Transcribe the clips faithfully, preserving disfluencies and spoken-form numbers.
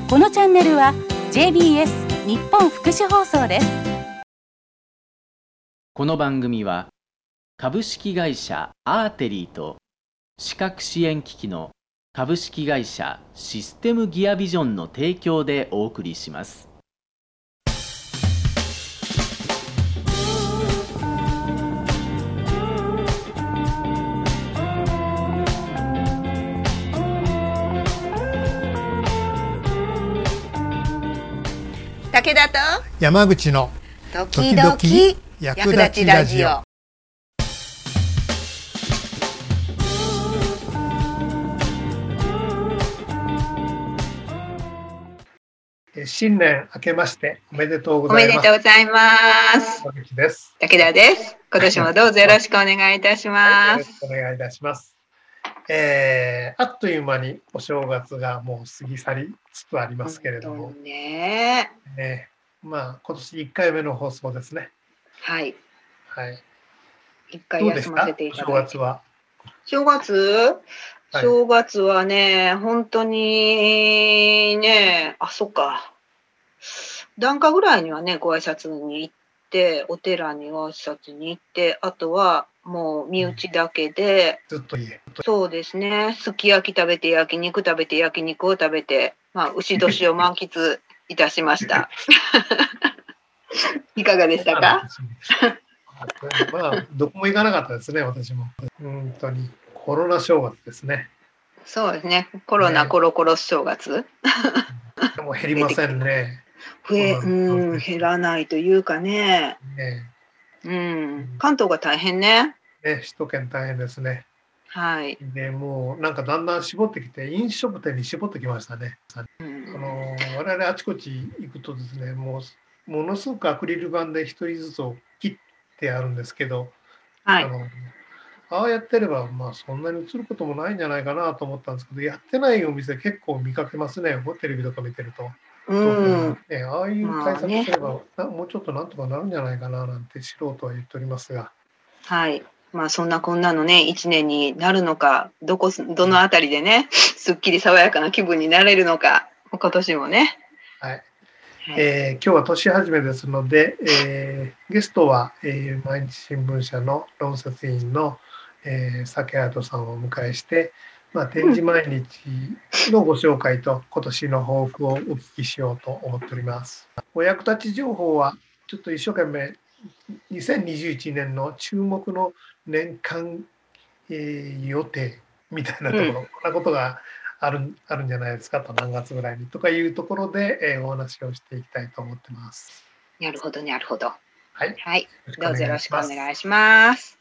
このチャンネルは ジェービーエス 日本福祉放送です。 この番組は株式会社アーテリーと視覚支援機器の株式会社システムギアビジョンの提供でお送りします。 武田と山口の時々役立ちラジオ。 新年明けましておめでとうごおめざいます。 でとうございます。 山口です。 武田です。今年もどうぞよろしくお願いいたしはい、よろします。 くお願いいたします。えー、あっという間にお正月がもう過ぎ去りつつありますけれども、 本当ね。 えー、まあ今年いっかいめの放送ですね。 はい。 はい。 一回どうですか休ませていおただいて。 正月は。 正月？ はい正月はね、本当にね、あ、そっか。檀家ぐらいにはね、ご挨拶に行って、お寺にご挨拶に行って、あとはもう身内だけで、 ずっと家。 そうですね、すき焼き食べて、焼肉食べて、焼肉を食べて、まあ、牛年を満喫いたしました。いかがでしたか？ まあどこも行かなかったですね、私も。本当にコロナ正月ですね。 そうですね、コロナねコロコロ正月。 でも減りませんね。 増え、 コロナうん、減らないというかね、 ねうん、関東が大変ね。 ね、首都圏大変ですね。 はい。 でもうなんかだんだん絞ってきて飲食店に絞ってきましたね。 うんあの我々あちこち行くとですね、もうものすごくアクリル板で一人ずつを切ってあるんですけど、 はい。 あのああやってればまあそんなに映ることもないんじゃないかなと思ったんですけど、やってないお店結構見かけますね、テレビとか見てると。 うん、 ね、ああいうま対あね策すれば、なもうちょっとなんとかなるんじゃないかななんて素人は言っておりますが、 はい。まあそんなこんなのね、一年になるのか、どこ、どのあたりでね、すっきり爽やかな気分になれるのか、今年もね。 はいはい。 えー今日は年始めですので、えーゲストは、えー毎日新聞社の論説委員の、えー、酒跡さんをお迎えして、まあ、展示毎日のご紹介と今年の抱負をお聞きしようと思っております。お役立ち情報はちょっと一生懸命にせんにじゅういちねんの注目の年間、えー予定みたいなところ、 うんこんなことがあるあるんじゃないですかと、何月ぐらいにとかいうところで、えーお話をしていきたいと思ってます。 なるほど、なるほど。 はい、 はい。どうぞよろしくお願いいします。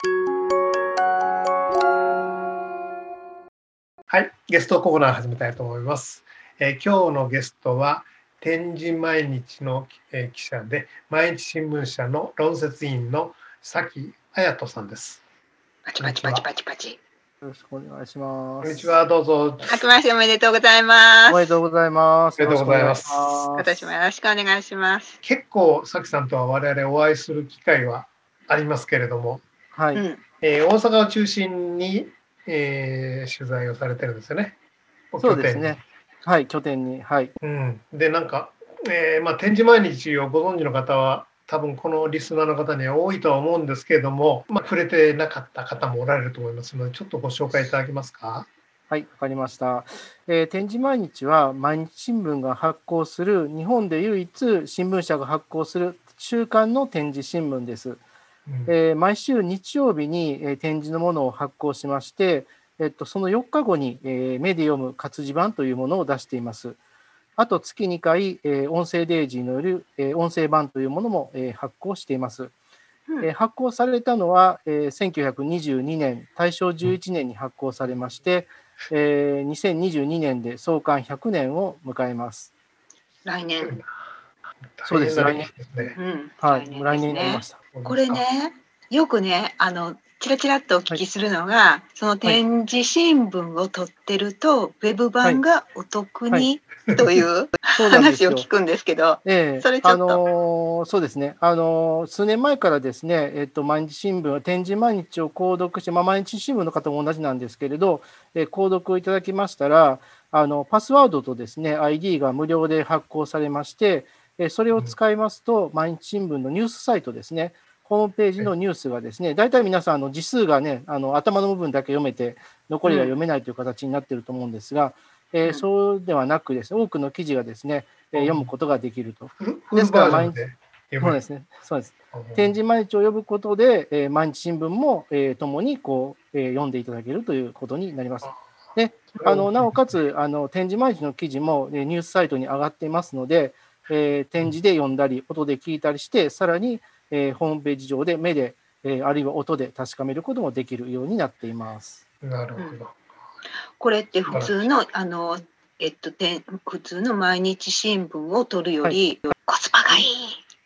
はい、ゲストコーナー始めたいと思います。えー今日のゲストは展示毎日の、えー記者で毎日新聞社の論説委員の崎彩人さんです。 パチパチパチパチパチ。 よろしくお願いします。 こんにちは、どうぞ。 明けましておめでとうございます。 おめでとうございます。 おめでとうございます今年もよろしくお願いします。 結構崎さんとは我々お会いする機会はありますけれども、 はい、 うん。 えー大阪を中心に、えー取材をされてるんですよね。 そうですね。はい、拠点に、はい。 うん、でなんか、えーまあ、展示毎日をご存知の方は多分このリスナーの方には多いとは思うんですけれども、まあ、触れてなかった方もおられると思いますのでちょっとご紹介いただけますか。 はい、わかりました。えー展示毎日は毎日新聞が発行する日本で唯一新聞社が発行する週刊の展示新聞です。 うんえー毎週日曜日に、えー展示のものを発行しまして、えっと、そのよっかごに、えーメディ読む活字版というものを出しています。あと月にかい、えー音声デイジーによる、えー音声版というものも、えー発行しています。 うんえー発行されたのは、えーせんきゅうひゃくにじゅうにねん、大正じゅういちねんに発行されまして、えーにせんにじゅうにねんで創刊ひゃくねんを迎えます。 来年。 そうです大変な歴史ですね。 うん。 はい、 来年です来年になりまね。 した。 これね、よくね、あのちらちらっとお聞きするのが、その展示新聞を取ってると、ウェブ版がお得にというそうなんですよ。 話を聞くんですけど、 ええ、 それちょっと。 あのーそうですね、あのー数年前からですね、えっと、毎日新聞、展示毎日を購読して、まあ、毎日新聞の方も同じなんですけれど、えー購読をいただきましたら、あのパスワードとですね、アイディー が無料で発行されまして、えーそれを使いますと、毎日新聞のニュースサイトですね、ホームページのニュースがですね、大体皆さん、あの字数がね、あの頭の部分だけ読めて、残りが読めないという形になっていると思うんですが、えーそうではなくですね、多くの記事がですね、えー読むことができると。 フルフルですから毎日、 バージョンで読める。 そうですね、そうです。展示毎日を読むことで、えー毎日新聞も、えー、ともにこう、えー読んでいただけるということになります。で、あのなおかつあの展示毎日の記事も、えーニュースサイトに上がっていますので、えー展示で読んだり、音で聞いたりして、さらに、えーホームページ上で目で、えーあるいは音で確かめることもできるようになっています。 なるほど。 これって普通の、あの、えっと、て普通の毎日新聞を取るより、コスパがいい。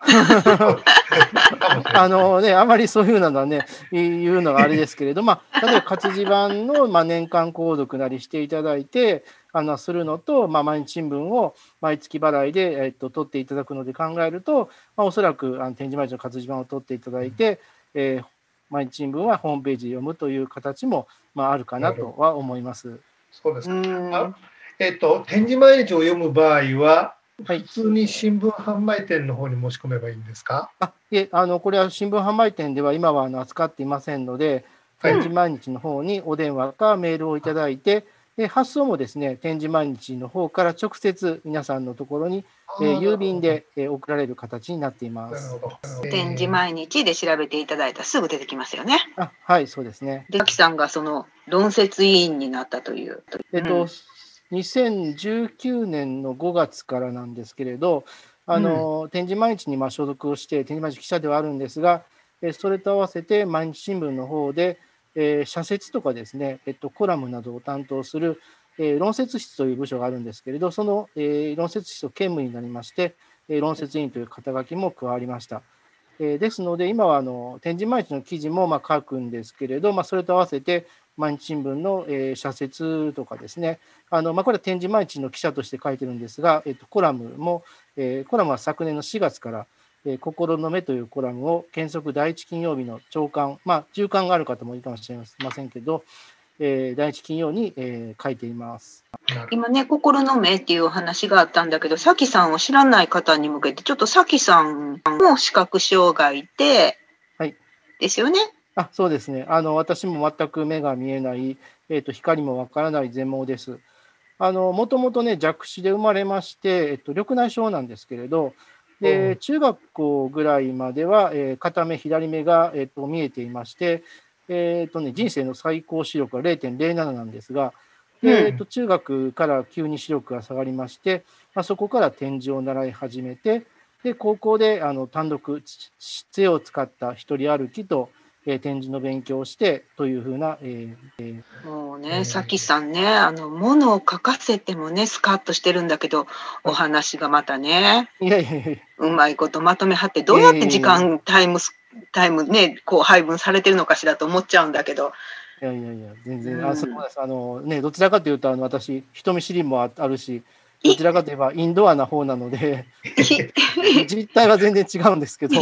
あのね、あまりそういうのはね、言うのがあれですけれど、まあ、例えば活字版の、まあ、年間購読なりしていただいて、あのするのと、まあ、毎日新聞を毎月払いで、えっと、取っていただくので考えると、まあ、おそらくあの展示毎日の活字版を取っていただいて、えー、毎日新聞はホームページで読むという形も、まあ、あるかなとは思います。 そうですか。あ、えっと、展示毎日を読む場合は、普通に新聞販売店の方に申し込めばいいんですか？ あいえ、あのこれは新聞販売店では今はあの扱っていませんので、展示毎日の方にお電話かメールをいただいて、で発送もですね、展示毎日の方から直接皆さんのところに、えー、郵便で、えー、送られる形になっています。 展示毎日で調べていただいたらすぐ出てきますよね。 あ、はい、そうですね。 で、秋さんがその論説委員になったという。 えっと、うんにせんじゅうきゅうねんのごがつからなんですけれど、あの、うん、展示毎日にま所属をして、展示毎日記者ではあるんですが、えそれと合わせて毎日新聞の方で、えー、社説とかですね、えっと、コラムなどを担当する、えー、論説室という部署があるんですけれど、その、えー、論説室の兼務になりまして、え論説委員という肩書きも加わりました。えー、ですので、今はあの展示毎日の記事もま書くんですけれど、まあ、それと合わせて、毎日新聞の、えー、社説とかですね、あのまあ、これは展示毎日の記者として書いてるんですが、えー、とコラムも、えー、コラムは昨年のしがつから、えー、心の目というコラムを原則第一金曜日の朝刊、まあ、中刊がある方もいいかもしれませんけど、えー、第一金曜に、えー、書いています。 今ね、心の目っていうお話があったんだけど、さきさんを知らない方に向けて、ちょっとさきさんも視覚障害で、はい、ですよね。 あ、そうですね。あの私も全く目が見えない、えーと、光もわからない全盲です。あのもともとね、弱視で生まれまして、えっと、緑内障なんですけれど、で中学校ぐらいまでは、えー、片目、左目が、えっと、見えていまして、えーとね、人生の最高視力は れいてんれいなな なんですが、でえっと、中学から急に視力が下がりまして、まあ、そこから点字を習い始めて、で高校であの単独、杖を使った一人歩きと、えー、点字の勉強をしてというふうな、えー、もうね、さきさんね、あの物を書かせてもね、スカッとしてるんだけど、お話がまたね、 いやいやいやうまいことまとめはって、どうやって時間、タイム、タイムね、こう配分されてるのかしらと思っちゃうんだけど。 いやいやいや、全然、うん、あ、そうです。あのね、どちらかというと、あの私、人見知りもあるし、どちらかといえばインドアな方なので、実態は全然違うんですけど、はい。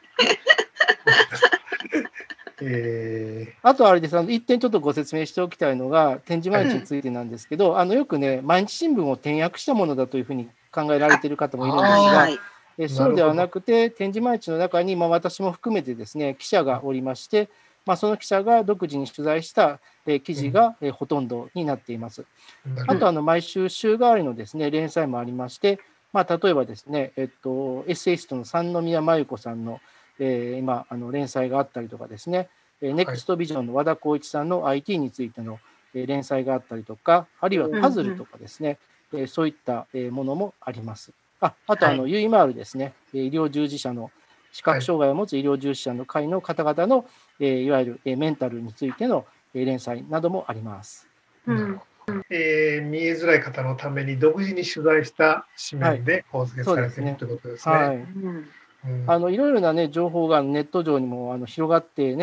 えー、あとあれです、あの一点ちょっとご説明しておきたいのが、展示毎日についてなんですけど、うん、あのよくね、毎日新聞を転訳したものだというふうに考えられている方もいるんですが、えそうではなくて、展示毎日の中に、まあ、私も含めてですね、記者がおりまして、まあ、その記者が独自に取材した、えー、記事が、えー、ほとんどになっています。あとあの毎週週替わりのですね連載もありまして、まあ、例えばですね、えっと、エッセイストの三宮真由子さんの、えー、今あの連載があったりとかですね、えー、ネクストビジョンの和田光一さんの アイティー についての、えー、連載があったりとか、あるいはパズルとかですね、うんうん、えー、そういった、えー、ものもあります。ああとあの、はい、ユーイーマールですね、医療従事者の視覚障害を持つ医療従事者の会の方々の、えー、いわゆる、えー、メンタルについての、えー、連載などもあります。 うんえー、見えづらい方のために独自に取材した紙面で構成されているということですね。はい、 あのいろいろな、ね、情報がネット上にもあの広がってね、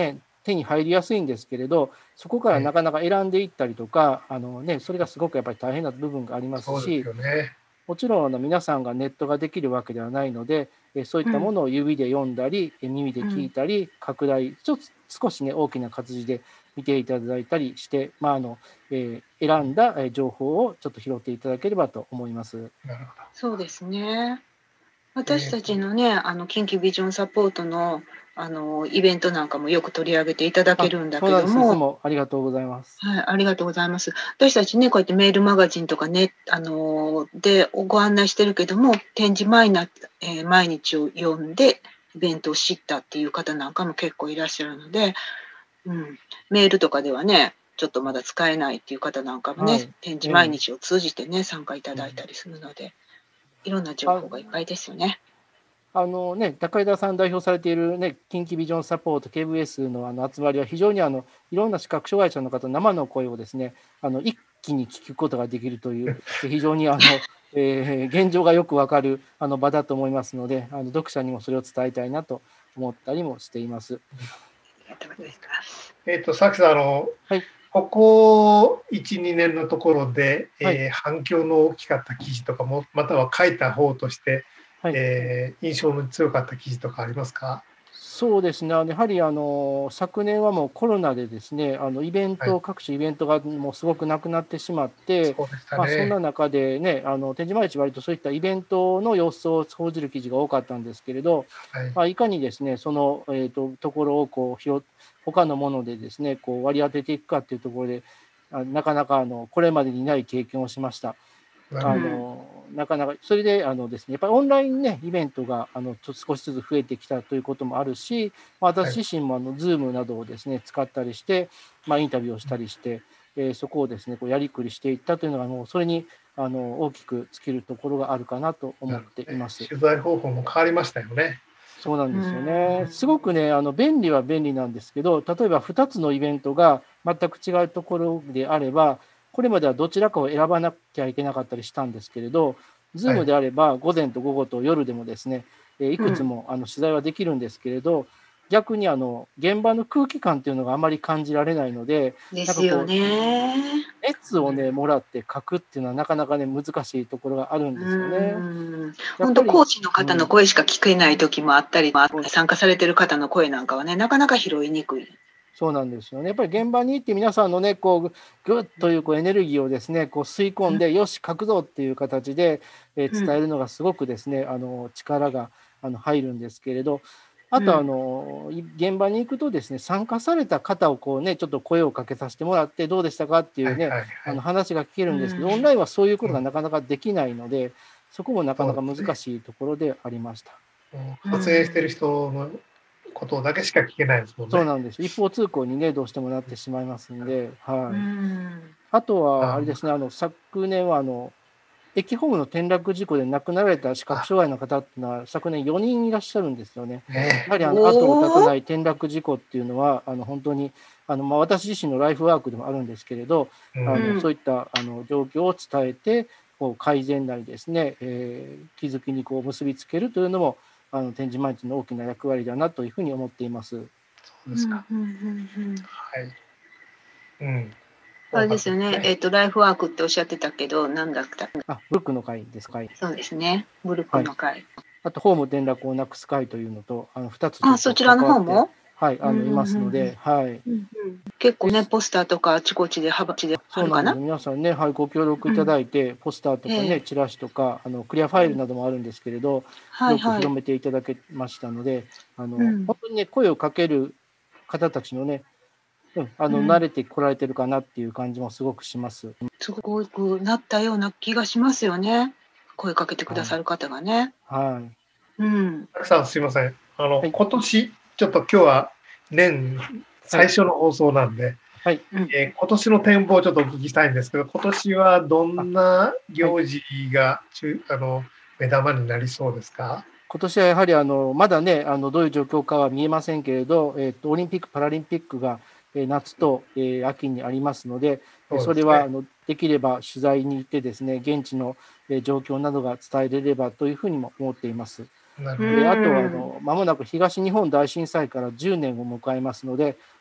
手に入りやすいんですけれど、そこからなかなか選んでいったりとか、あのね、それがすごくやっぱり大変な部分がありますそうですし、 よね。 もちろんあの皆さんがネットができるわけではないので、えそういったものを指で読んだり、え耳で聞いたり、拡大、ちょっと少しね、大きな活字で見ていただいたりして、まああのえー選んだえー情報をちょっと拾っていただければと思います。 なるほそうですね。私たちのね、あの近畿ビジョンサポートのあのイベントなんかもよく取り上げていただけるんだけそうなんです。いつども、 もありがとうございます。 はい、ありがとうございます。私たちね、こうやってメールマガジンとかね、あのでご案内してるけども、展示前な、えー毎日を読んでイベントを知ったっていう方なんかも結構いらっしゃるので、うん、メールとかではね、ちょっとまだ使えないっていう方なんかもね、 はい展示毎日を通じてね、参加いただいたりするので、いろんな情報がいっぱいですよね。 あのね、高枝さん代表されている、ね、近畿ビジョンサポート ケーブイエス のあの集まりは非常にあのいろんな視覚障害者の方の生の声をですね、あの一気に聞くことができるという非常にあの、えー現状がよくわかるあの場だと思いますので、あの読者にもそれを伝えたいなと思ったりもしています。 ありがとうございます。 ど。えっと、さきさん、あの、 はいここいち、にねんのところで、えーはい反響の大きかった記事とかも、または書いた方として、 はいえー印象の強かった記事とかありますか？ そうですね、あのやはりあの昨年はもうコロナでですね、あのイベント、 はい各種イベントがもうすごくなくなってしまって、 そうでしたまあ、そんなね。 中でね、あの展示毎日、割とそういったイベントの様子を報じる記事が多かったんですけれど、 はい。 まあ、いかにですね、その、えー、とところをこう拾っ他のものでですね、こう割り当てていくかというところで、あなかなかあのこれまでにない経験をしました。あなるほど。 のなかなか、それであのですね、やっぱりオンライン、ね、イベントがあのちょっと少しずつ増えてきたということもあるし、まあはい私自身もあの Zoom などをですね使ったりして、まあ、インタビューをしたりして、えーそこをですねこうやりくりしていったというのが、もうそれにあの大きく尽きるところがあるかなと思っています。 取材方法も変わりましたよね。 そうなんですようね。 んすごくね、あの便利は便利なんですけど、例えばふたつのイベントが全く違うところであれば、これまではどちらかを選ばなきゃいけなかったりしたんですけれど、 は Zoom いであれば午前と午後と夜でもですね、えーいくつもあの取材はできるんですけれど、逆にあの現場の空気感っていうのがあまり感じられないので、 ですよね。 熱をね、もらって書くっていうのはなかなかね、難しいところがあるんうですよね。 ん。 やっ本ぱり当講師の方の声しか聞けない時もあったり、 うん参加されてる方の声なんかはね、なかなか拾いにくい。 そうなんですよね。やっぱり現場に行って皆さんのね、こうぐっというこうエネルギーをですね、こう吸い込んで、よし、書くぞっていう形で、えー伝えるのがすごくですね、あの力があの入るんですけれど、あとあのい現場に行くとですね、参加された方をこうね、ちょっと声をかけさせてもらって、どうでしたかっていうね、 はいはいあのはい。 話が聞けるんですけど、 うんオンラインはそういうことがなかなかできないので、そこもなかなか難そうですねしいところでありました。 もう撮影してる人のことだけしか聞けないですもんね。 そうなんです。一方通行にね、どうしてもなってしまいますんで、はい。 うん。 あとは、 ああれですね、あの昨年はあの駅ホームの転落事故で亡くなられた視覚障害の方っていうのは、昨年よにんいらっしゃるんですよね。 ねやはりあのおー後を絶たない転落事故っていうのは、あの本当にあの、まあ、私自身のライフワークでもあるんですけれど、 うんあのうんそういったあの状況を伝えて、こう改善なりですね、えー気づきにこう結びつけるというのも、あの展示毎日の大きな役割だなというふうに思っています。 そうですか。 うんうんうんうんはい。うん。 あれですよね、えっと、ライフワークっておっしゃってたけど、なんだったあ、ブルックの会ですか。 そうですね、ブルックの会。 あと、ホーム転落をなくす会というのと、あのふたつあ、そちらの方も、 はい、あのいますのうんうんうんで、はい。 うんうん結構ね、ポスターとかあちこちで幅地であるかなそうなんです。皆さんね、はい、ご協力いただいて、ポスターとかね、 ええチラシとか、あのクリアファイルなどもあるんですけれど、よくはいはい。 広めていただけましたので、あのうん本当にね、声をかける方たちのね、うん、あのうん慣れてこられてるかなっていう感じもすごくします。 すごくなったような気がしますよね。声かけてくださる方がね。 はい。 うん。 たくさんすいません。あの、 はい今年、ちょっと今日は年最初の放送なんで、 はい。 えー今年の展望をちょっとお聞きしたいんですけど、今年はどんな行事が中、あの目玉になりそうですか？ 今年はやはりあのまだね、あのどういう状況かは見えませんけれど、えーと、オリンピック・パラリンピックが、えー夏と、えー秋にありますので、 そうですねそれはあのできれば取材に行ってですね、現地のえー状況などが伝えれればというふうにも思っています。 なるほど。 うんであとはあの間もなく東日本大震災からじゅうねんを迎えますので、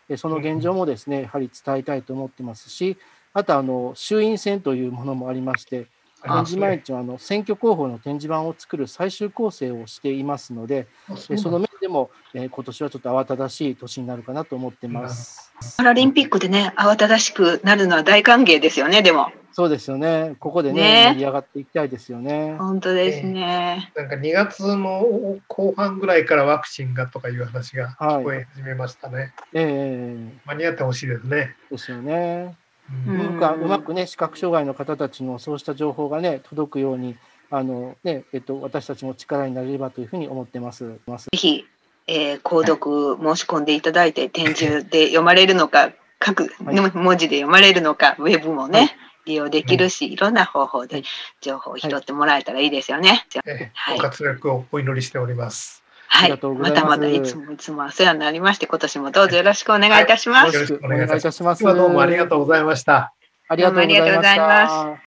その現状もですね、やはり伝えたいと思ってますし、あとあの衆院選というものもありまして、展示毎日はあの選挙広報の展示板を作る最終構成をしていますので、そ, その面でも、えー、今年はちょっと慌ただしい年になるかなと思ってます。 パラリンピックでね、慌ただしくなるのは大歓迎ですよね、でも。 そうですよね。ここでね、ね盛り上がっていきたいですよね。 本当ですね。 えー、なんかにがつの後半ぐらいからワクチンがとかいう話が聞こえ始めましたね。はい、 えー、 間に合ってほしいですね。 ですよね。うん、うまくね、視覚障害の方たちのそうした情報がね、届くように、あのね、えっと、私たちも力になれればというふうに思ってます。ぜひ、えー、購読申し込んでいただいて、展示で読まれるのか、各文字で読まれるのか、はい、ウェブもね、はい、利用できるし、いろんな方法で情報を拾ってもらえたらいいですよね。 はい、ご活躍をお祈りしております。 はい、またまたいつもいつもお世話になりまして、今年もどうぞよろしくお願いいたします。 はい、よろしくお願いいたします。 今日はどうもありがとうございました。 ありがとうございました。 はい、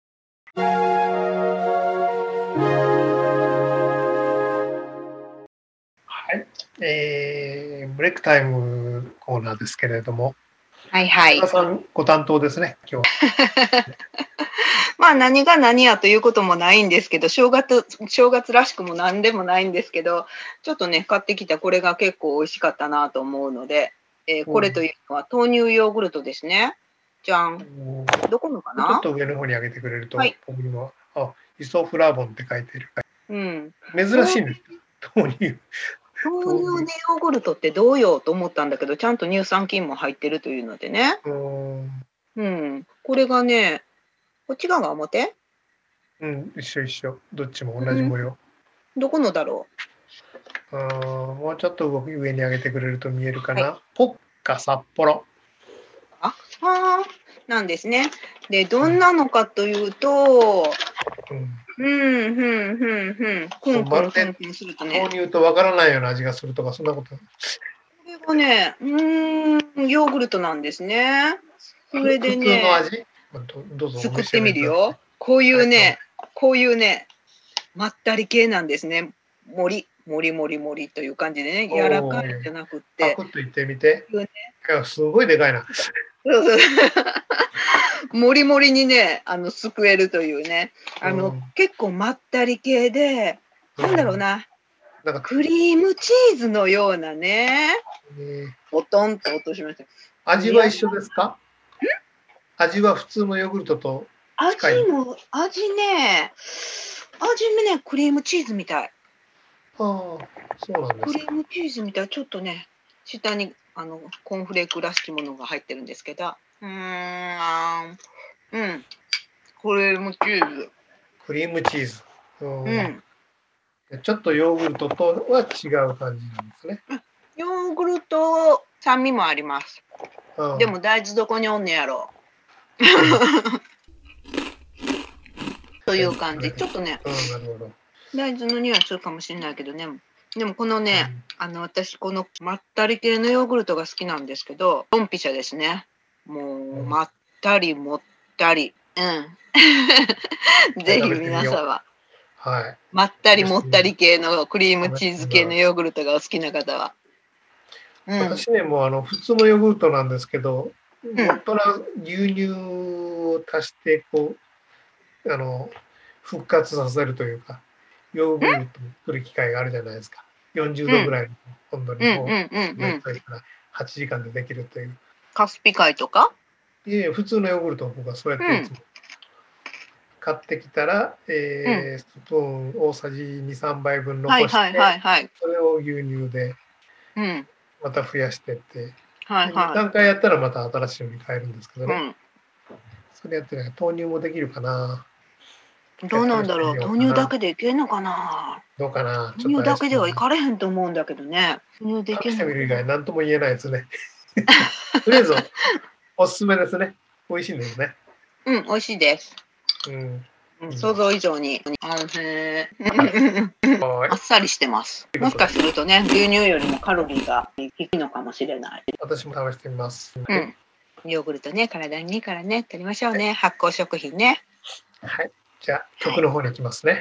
えー、ブレイクタイムコーナーですけれども、 はいはい。 皆さんご担当ですね、今日は。 まあ何が何やということもないんですけど、正月、正月らしくも何でもないんですけど、ちょっとね、買ってきたこれが結構美味しかったなと思うので、えー、これというのは豆乳ヨーグルトですね。じゃん。どこのかな？ ちょっと上の方に上げてくれると、はい、僕にも、あ、イソフラボンって書いてる。 うん。 珍しいんです。豆乳。 豆乳でヨーグルトってどうよと思ったんだけど、ちゃんと乳酸菌も入ってるというのでね。 うん。 うん。これがね、こっち側が表？ うん、一緒一緒。どっちも同じ模様。 うん、どこのだろう？あ、もうちょっと上に上げてくれると見えるかな。はい、ポッカ札幌。 あ、あなんですね。で、どんなのかというと、うん、うん、うん、うん、うん、 まるで豆乳とわからないような味がするとか、そんなこと。これがね、うーん、ヨーグルトなんですね。それでね、 普通の味？どうぞ作ってみるよ。こういうね、こういうね、まったり系なんですね。もり、もりもりもりという感じでね、柔らかいじゃなくて。 パクッといってみて。すごいでかいな。 そうそうもりもりにね、あの、すくえるというね、あの、うん、結構まったり系で、うん、なんだろうな、なんかクリームチーズのようなね、ポトンと落としました。 味は一緒ですか？味は普通のヨーグルトと近い？ 味も、味ね、味ね、クリームチーズみたい。 ああ、そうなんですか。 クリームチーズみたい、ちょっとね、下にあのコーンフレークらしきものが入ってるんですけど、うーん、うん、クリームチーズ。 クリームチーズ。うん。 うん、 ちょっとヨーグルトとは違う感じなんですね。 ヨーグルト、酸味もあります。うん、でも大豆どこにおんねやろう。という感じ。ちょっとね、 うん、なるほど。 大豆の匂いはするかもしれないけどね。でもこのね、うん、あの私このまったり系のヨーグルトが好きなんですけど、ドンピシャですね。もうまったりもったり。うん。ぜひ皆様、 はい、 まったりもったり系のクリームチーズ系のヨーグルトがお好きな方は。 うん、私ね、もうあの普通のヨーグルトなんですけど、うん、本当は牛乳を足してこうあの復活させるというか、ヨーグルトを作る機会があるじゃないですか。よんじゅうどぐらいの温度にこう熱といたらはちじかんでできるという。 カスピ海とか？ いやいや、普通のヨーグルトを僕はそうやっていつも買ってきたら、えー、スプーン大さじに、さんばいぶん残して、はいはいはい、それを牛乳でまた増やしてって、はいはい、にかんかいやったらまた新しいのに変えるんですけどね。うん、それやってね、豆乳もできるかな。 どうなんだろう、豆乳だけでいけるのかな。 どうかな。 豆乳だけではいかれへんと思うんだけどね。 豆乳できるのかな。試してみる以外何とも言えないですね。とりあえずおすすめですね。美味しいんですね。 うん、美味しいです。うん、想像以上にあっさりしてます。もしかするとね、牛乳よりもカロリーが低いのかもしれない。 私も試してみます。 うん、ヨーグルトね、体にいいからね、取りましょうね。はい、発酵食品ね。 はい、じゃあ曲の方に行きますね。はい、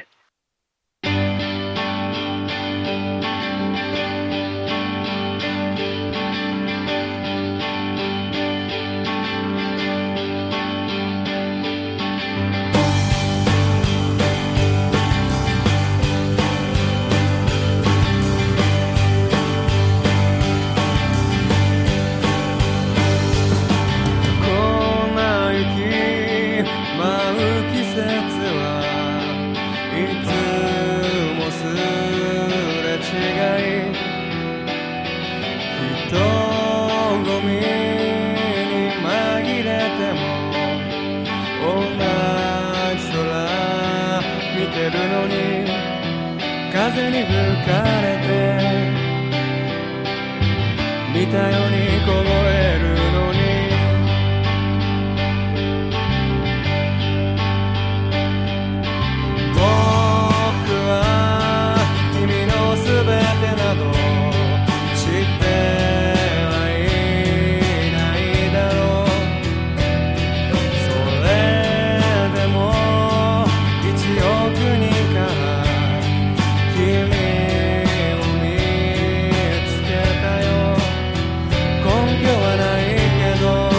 るのに風に吹かれて見たように凍えるのに僕は君のすべてなど知ってはいないだろうそれでも一億人から君を見つけたよ根拠はないけど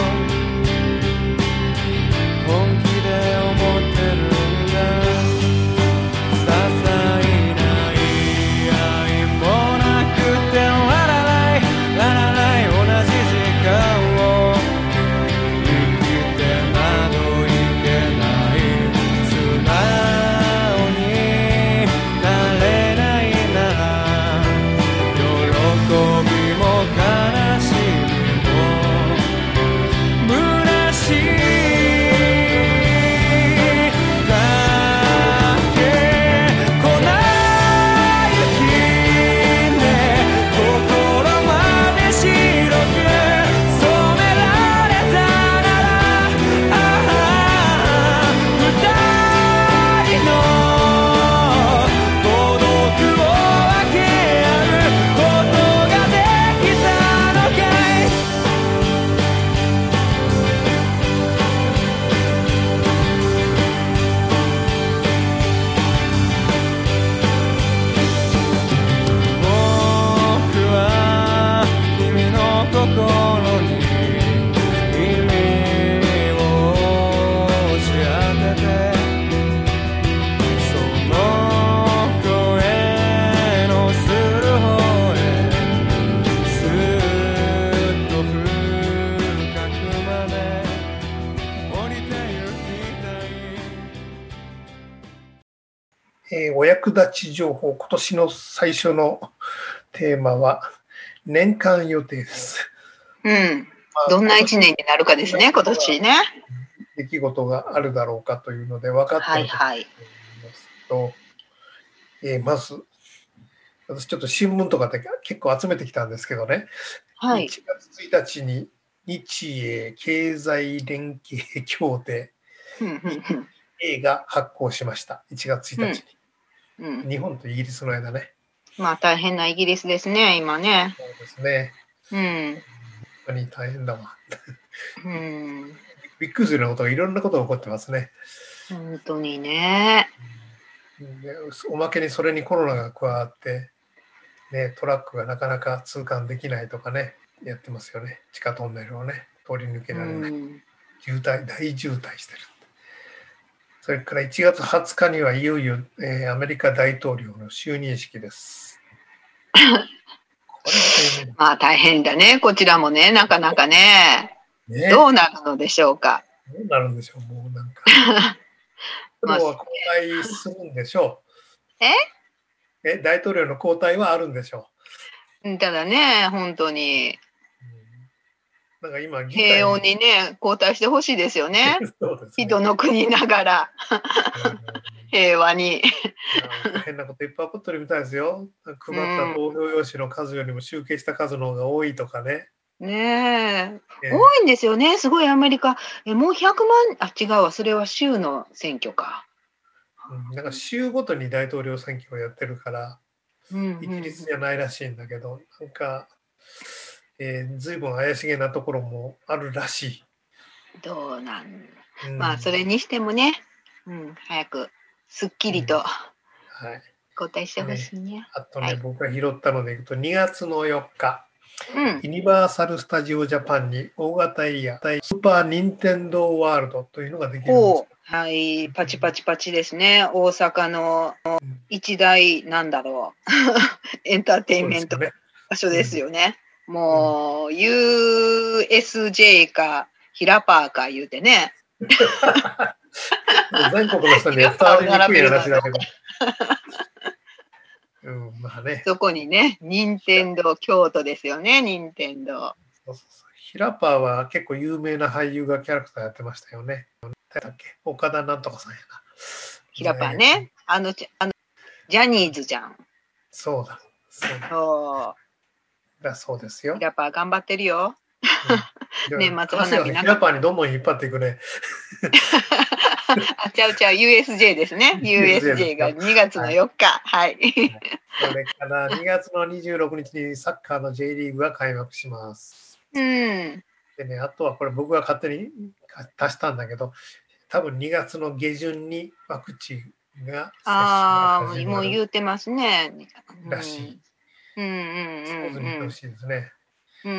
本気で思ってるんだ些細な言い合いもなくてララライララライ同じ時間を生きてなどいけない素直になれないなら喜びも悲しみも虚しいだけ粉雪ね心まで白く染められたならああ二人の孤独を分け合うことができたのかい僕は君の心に意味を押し当ててその声のする方へすっと深くまで降りてゆきたいえーお役立ち情報、今年の最初のテーマは年間予定です。 うん。どんな一年になるかですね、今年ね。 出来事があるだろうかというので分かっていると思いますと、えーまず、私ちょっと新聞とかで結構集めてきたんですけどね、 はいいちがつついたちに日英経済連携協定 A が発行しました。いちがつついたちに。 うん、 日本とイギリスの間ね。 まあ大変なイギリスですね、今ね。 そうですね。 うん。 本当に大変だわ。 うん。 びっくりするようなことがいろんなことが起こってますね。 本当にね。 でおまけにそれにコロナが加わって、ね、トラックがなかなか通関できないとかね、やってますよね。地下トンネルをね、通り抜けられない。 うん、 渋滞、大渋滞してる。それからいちがつはつかにはいよいよ、えーアメリカ大統領の就任式です。これは大変まあ大変だね、こちらもね、なかなかね。 ね。 どうなるのでしょうか。 どうなるんでしょう、もうなんか。プロは交代するんでしょう。 ええ大統領の交代はあるんでしょただね、本当にう。なんか今議会平穏にね、交代してほしいですよね。 そうですね。 人の国ながら平和に。 うん変なこといっぱい起こってるみたいですよ。配った投票用紙の数よりも集計した数の方が多いとかね。 ねえ、 え多いんですよね、すごいアメリカ。え、もうひゃくまん、あ、違うわ、それは州の選挙か。 うんなんか州ごとに大統領選挙をやってるから、 うんうん、 一律じゃないらしいんだけど、なんか、えー、随分怪しげなところもあるらしい。 どうなん、 うんまあそれにしてもね、うん、早くすっきりとはい、 交代してほしいね。 あとね、 はい僕が拾ったのでいくと、にがつのよっか、 うん、 ユニバーサル・スタジオ・ジャパンに大型エリア、スーパー・ニンテンドー・ワールドというのができるんですおうはい、パチパチパチですね。大阪の一大なんだろうエンターテインメントそうですよね場所ですよね。もう ユーエスジェー かヒラパーか言うてね。 全国の人に伝わりにくい話だけど。うん、まあね。 そこにね、任天堂京都ですよね、任天堂。 そうそうそうヒラパーは結構有名な俳優がキャラクターやってましたよね。誰だっけ岡田なんとかさんやな。 ヒラパーね。あの、あのジャニーズじゃん。 そうだ。そうだ。 そだそうですう。 よ。 ヒラパー頑張ってるよ。 うん、 年末花火ヒラパーにどんどん引っ張っていくね。 あ、ちゃうちゃう、ユーエスジェー ですね。ユーエスジェー がにがつのよっか。はい。 それからにがつのにじゅうろくにちにサッカーの J リーグが開幕します。 うん。 でね、あとはこれ僕が勝手に足したんだけど、多分にがつの下旬にワクチンが接種がああ、 始まるもう言うてますね。 らしい。 うんうんうんそうずにてほしいですね。 うん、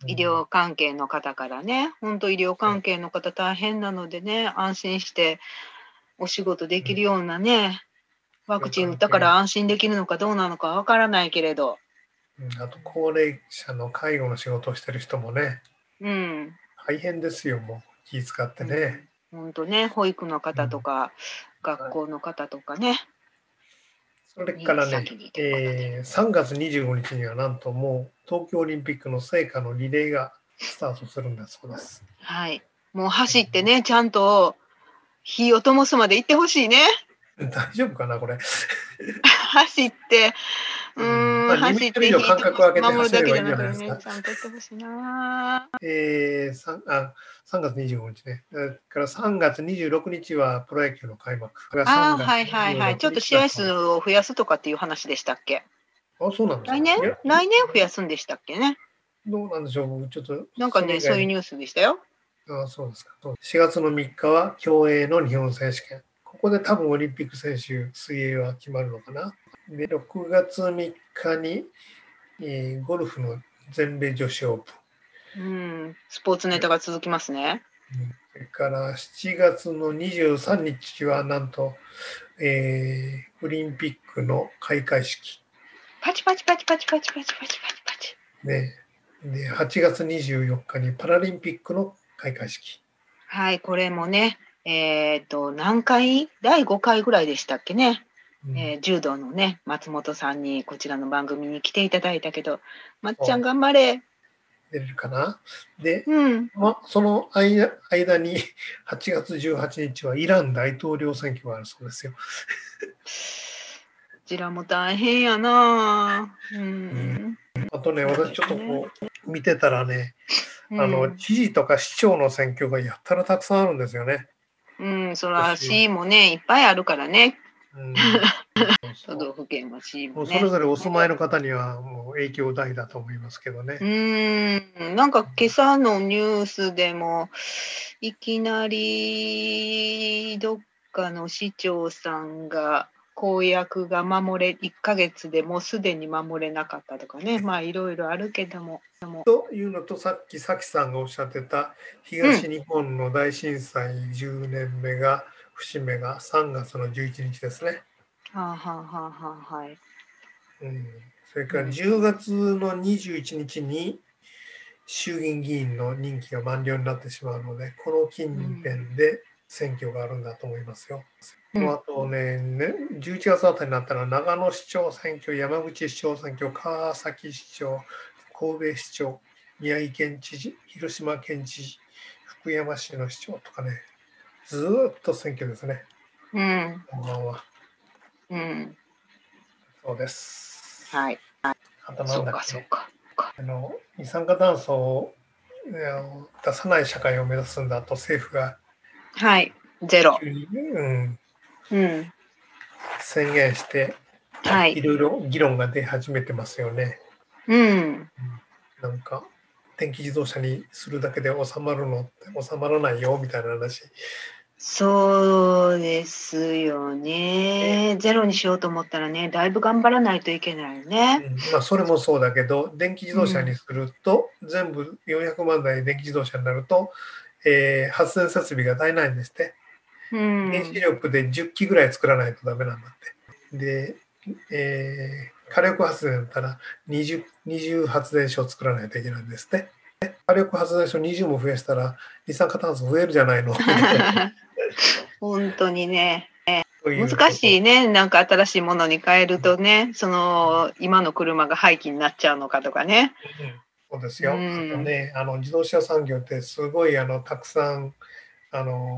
医療関係の方からね、本当医療関係の方大変なのでね、安心してお仕事できるようなね、ワクチン打ったから安心できるのかどうなのかわからないけれど。 うん、あと高齢者の介護の仕事をしてる人もね、 うん、 大変ですよ、もう気遣ってね。 本当ね、保育の方とか、 うん、 学校の方とかね。 それからね、えー、さんがつにじゅうごにちにはなんともう東京オリンピックの聖火のリレーがスタートするんだそうです。 はい。もう走ってね、ちゃんと火を灯すまで行ってほしいね。 大丈夫かな、これ。 走って、うーん、まあ、走って火を間隔を空けて走ればいいんじゃないですか。 ちゃんと行ってほしいな。 えー、3, あさんがつにじゅうごにちね。だからさんがつにじゅうろくにちはプロ野球の開幕。 ああ、はいはいはい。ちょっと試合数を増やすとかっていう話でしたっけ？ あ、そうなんですか。 来年来年増やすんでしたっけね。 どうなんでしょう。ちょっとなんかね、そういうニュースでしたよ。 ああ、そうですか。しがつのみっかは競泳の日本選手権。ここで多分オリンピック選手、水泳は決まるのかな。で、ろくがつみっかに、えー、ゴルフの全米女子オープン。うん、スポーツネタが続きますね。 それからしちがつのにじゅうさんにちはなんと、えー、オリンピックの開会式。 パチパチパチパチパチパチパチパチパチ。 ね、で、はちがつにじゅうよっかにパラリンピックの開会式。 はい、これもね、えっと、何回だいごかいぐらいでしたっけね。うん、えー、柔道のね、松本さんにこちらの番組に来ていただいたけど、まっちゃん頑張れ。 出れるかな。で、 うんま、その間、間にはちがつじゅうはちにちはイラン大統領選挙があるそうですよ。 こちらも大変やな、うんうん、 あとね、私ちょっとこう見てたらね、うん、あの知事とか市長の選挙がやったらたくさんあるんですよね。 うん、そら市もねいっぱいあるからね。うん、都道府県も市もね。 それぞれお住まいの方にはもう影響大だと思いますけどね。 うん、なんか今朝のニュースでもいきなりどっかの市長さんが公約が守れいっかげつでもうすでに守れなかったとかね、まあいろいろあるけども。 というのと、さっきさきさんがおっしゃってた東日本の大震災じゅうねんめが、うん、節目がさんがつのじゅういちにちですね。 はあ、はあはあはあ、はい。 うん、それからじゅうがつのにじゅういちにちに衆議院議員の任期が満了になってしまうので、この近辺で選挙があるんだと思いますよ。うん、あとね、ね、じゅういちがつあたりになったら長野市長選挙、山口市長選挙、川崎市長、神戸市長、宮城県知事、広島県知事、福山市の市長とかね、ずーっと選挙ですね。 うん。 こんばんは。 うん。 そうです。 はい。 あとなんだっけ、 そうか、そうか。 あの二酸化炭素を出さない社会を目指すんだと政府が、 はい、ゼロ。 うんうん、 宣言して、はい、いろいろ議論が出始めてますよね。 うん。 なんか電気自動車にするだけで収まるのって収まらないよみたいな話。 そうですよね。ゼロにしようと思ったらね、だいぶ頑張らないといけないよね。 うん、まあそれもそうだけど、電気自動車にすると、うん、全部よんひゃくまんだい電気自動車になると、えー、発電設備が足りないんですって。うん、原子力でじゅっきぐらい作らないとダメなんだって。で、えー、火力発電だったら 20, 20発電所を作らないといけないんですって。火力発電所にじゅうも増やしたら二酸化炭素増えるじゃないの。 本当にね。難しいね。なんか新しいものに変えるとね、その今の車が廃棄になっちゃうのかとかね。 うん、そうですよ。うん、ね、あの自動車産業ってすごいあのたくさんあの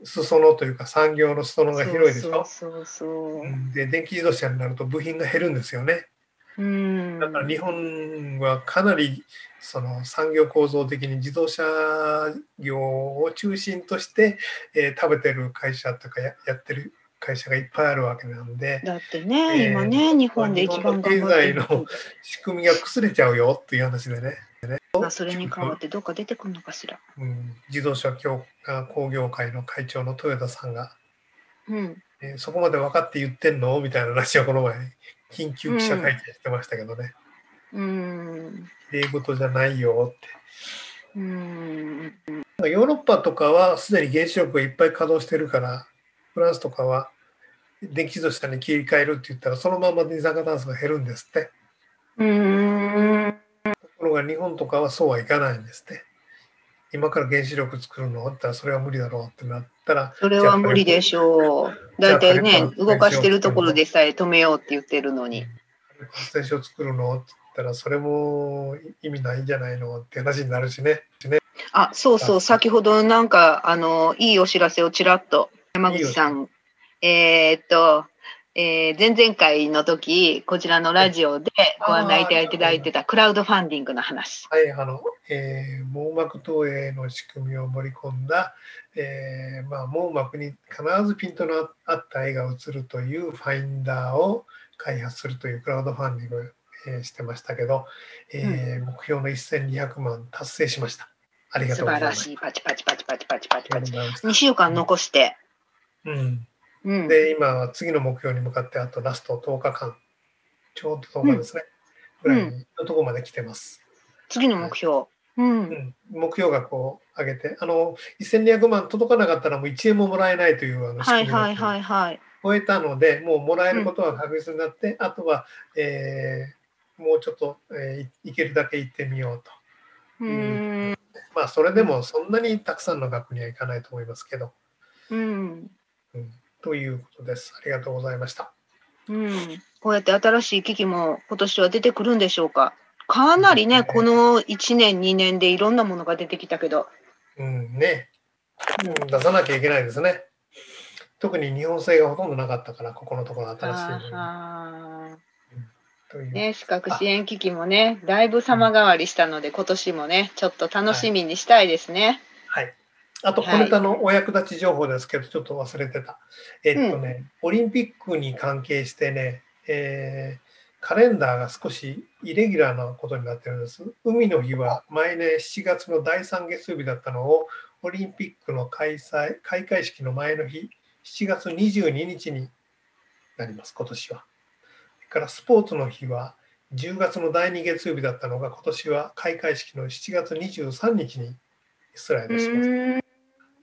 裾野というか産業の裾野が広いでしょ。 そうそうそううん、で電気自動車になると部品が減るんですよね。 うんだから日本はかなりその産業構造的に自動車業を中心として、えー食べてる会社とかや、やってる会社がいっぱいあるわけなんで、 だってね、 えー今ね、日本で一番頑張ってる日本の経済の仕組みが崩れちゃうよっていう話でね、 まあ、それに代わってどっか出てくるのかしら。 うん、自動車協工業会の会長の豊田さんが、 うん。 えーそこまで分かって言ってんのみたいな話をこの前緊急記者会見してましたけどね、 うん。 英語とじゃないよって。 うん。 ヨーロッパとかはすでに原子力がいっぱい稼働してるから、フランスとかは電気自動車に切り替えるって言ったらそのまま二酸化炭素が減るんですって。 うん。 ところが日本とかはそうはいかないんですって。今から原子力作るのって言ったらそれは無理だろうってなったら、 それは無理でしょう。だいたいね、動かしてるところでさえ止めようって言ってるのに。 発電所作るのって言ったらそれも意味ないんじゃないのって話になるしね。 あ、そうそう、先ほどなんか、あの、いいお知らせをちらっと、山口さん、えーっと、えー前々回の時、こちらのラジオでご案内いただいてたクラウドファンディングの話。 はい、あの、えー網膜投影の仕組みを盛り込んだ、えーまあ、網膜に必ずピントの合った絵が映るというファインダーを開発するというクラウドファンディングを、えーしてましたけど、えー目標のせんにひゃくまん達成しました。ありがと素うございます。 晴らしい。パチパチパチパチパチパチパチ。 ありがとうございましたにしゅうかん残して。 うんうん。 で、今は次の目標に向かってあとラストとおかかん、ちょうどとおかですね、ぐらいのところまで来てます。 次の目標。うん。 うん、目標額を上げて、あの、せんにひゃくまん届かなかったらもういちえんももらえないというあの仕はい組みはいはいはい。 超えたので、もうもらえることは確実になって、あとは、えーもうちょっと、えーいいけるだけ行ってみようと。 うーん。 まあ、それでもそんなにたくさんの額にはいかないと思いますけど、 うん。 うん、ということです。ありがとうございました。 うん。こうやって新しい機器も今年は出てくるんでしょうか。かなりね、このいちねん、にねんでいろんなものが出てきたけど。 うんね、うん、出さなきゃいけないですね。特に日本製がほとんどなかったから、ここのところ新しいものにあという。 ーね、視覚支援機器もね、だいぶ様変わりしたので、今年もね、ちょっと楽しみにしたいですね。 はい。あと、小ネタのお役立ち情報ですけど、ちょっと忘れてた。えっとね、オリンピックに関係してね、えーカレンダーが少しイレギュラーなことになってるんです。海の日は毎年しちがつのだいさん月曜日だったのを、オリンピックの開催、開会式の前の日、しちがつにじゅうににちになります、今年は。それからスポーツの日はじゅうがつのだいに月曜日だったのが、今年は開会式のしちがつにじゅうさんにちにスライドします。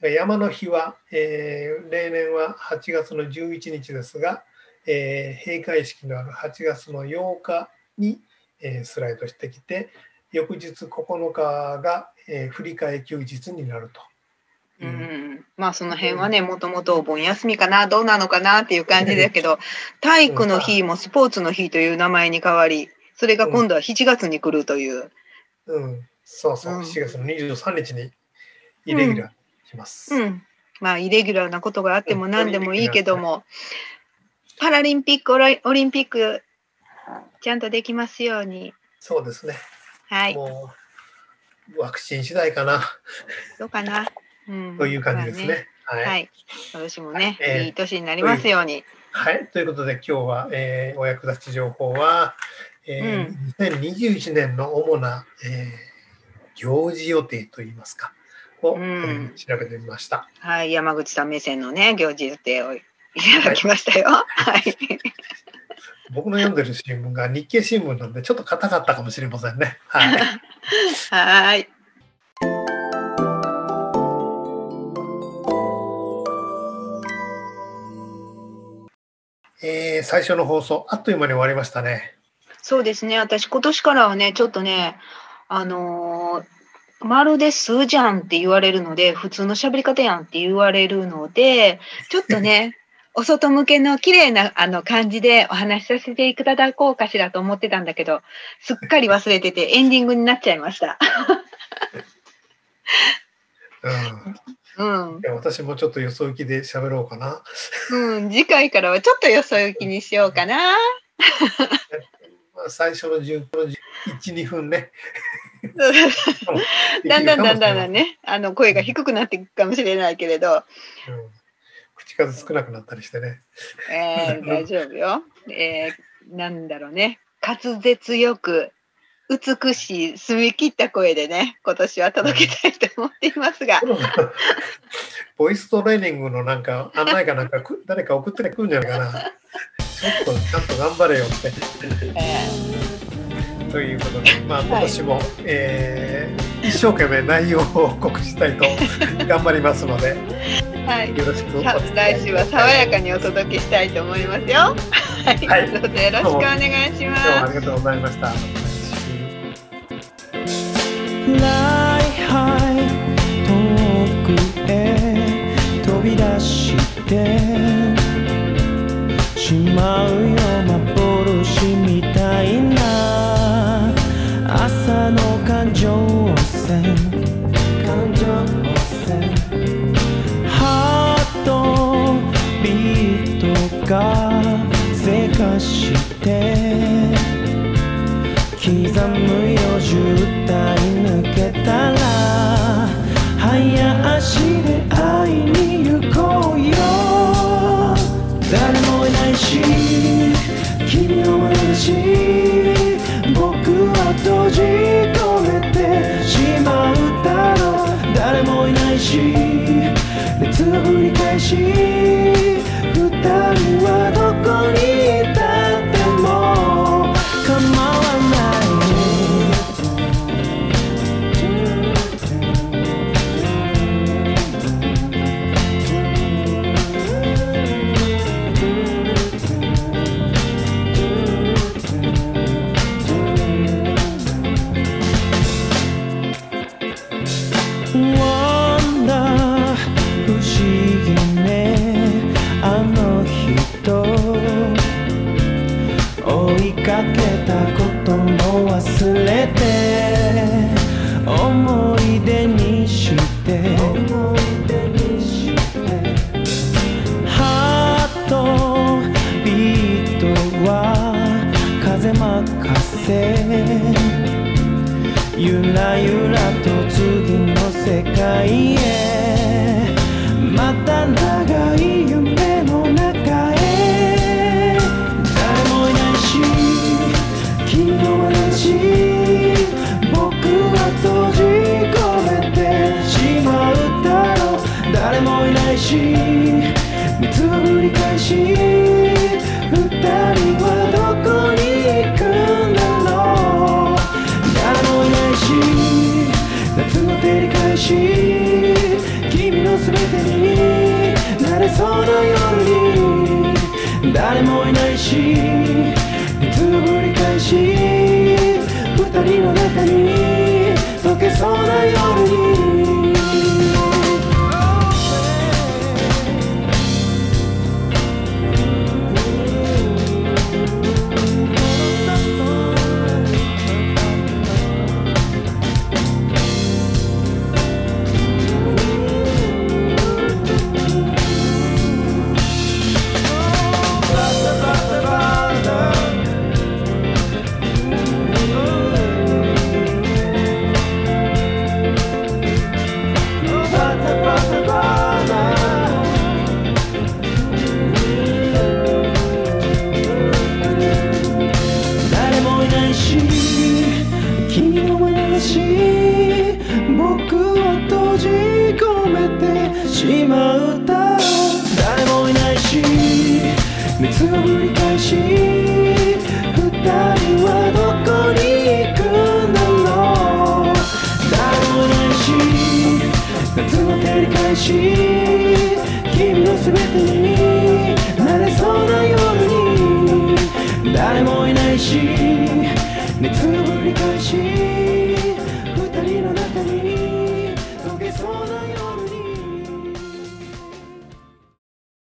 山の日は、えー例年ははちがつのじゅういちにちですが、えー閉会式のあるはちがつのようかに、えースライドしてきて、翌日ここのかが、えー振り替え休日になると。 うん、まあその辺はね、もともとお盆休みかな、どうなのかなっていう感じだけど、体育の日もスポーツの日という名前に変わり、それが今度はしちがつに来るという。 うん、そうそう、 うんしちがつのにじゅうさんにちにイレギュラーします。 うん。まあイレギュラーなことがあっても何でもいいけども、パラリンピック、オリオリンピック、ちゃんとできますように。 そうですね。 はい。 もうワクチン次第かな、 どうかな。うん、 という感じですね。 まあねはい、 はい。私もね、 えーいい年になりますように。 はい。ということで、今日は、えーお役立ち情報は、えーうんにせんにじゅういちねんの主な、えー行事予定といいますか、を、 うんえー調べてみました。 はい、山口さん目線のね、行事予定をいただきましたよ。はい。 僕の読んでる新聞が日経新聞なんで、ちょっと硬かったかもしれませんね。はい。 はい。 えー最初の放送、あっという間に終わりましたね。 そうですね。私、今年からはね、ちょっとね、あのーまるで数じゃんって言われるので、普通の喋り方やんって言われるので、ちょっとね、お外向けの綺麗なあの感じでお話しさせていただこうかしらと思ってたんだけど、すっかり忘れててエンディングになっちゃいました。 うん、 うんいや私もちょっとよそ行きで喋ろうかな。 うん、次回からはちょっとよそ行きにしようかな。 まあ最初のじゅう、いち、にふんね。 だんだんだんだんね、あの声が低くなっていくかもしれないけれど、 うん、口数少なくなったりしてね。 えー、大丈夫よ。えー、なんだろうね、滑舌よく美しい澄み切った声でね、今年は届けたいと思っていますが。 ボイストレーニングのなんか案内かなんか誰か送ってくるんじゃないかな。ちょっとちゃんと頑張れよって。 えー、ということで、まあ今年も、はい、えー、一生懸命内容を報告したいと頑張りますので、 はい、 よろしくお願いします。 来週は爽やかにお届けしたいと思いますよ。はい、はい、どうぞよろしくお願いします。 今日はありがとうございました。 Fly high 遠くへ飛び出してしまうよ幻みたいな朝の環状線環状線ハートビートがせかして刻むよ渋滞抜けたら早足で会いに行こうよ誰もいないし君の話僕は閉じ込めてしまうだろう誰もいないし熱を繰り返し二人はどこにいたっても構わないかけたことも忘れて思い出にしてハートビートは風任せゆらゆらと次の世界へまた長い夢の中へ君の話僕は閉じ込めてしまうだろう誰もいないし水を繰り返し二人はどこに行くんだろう誰もいないし夏の照り返し君の全てになれそうな夜に誰もいないし水を繰り返し二人の中に溶けそうな夜に僕を閉じ込めてしまうだろう誰もいないし水を繰り返し二人はどこに行くんだろう誰もいないし夏の照り返し君の全てになれそうな夜に誰もいないし熱を繰り返し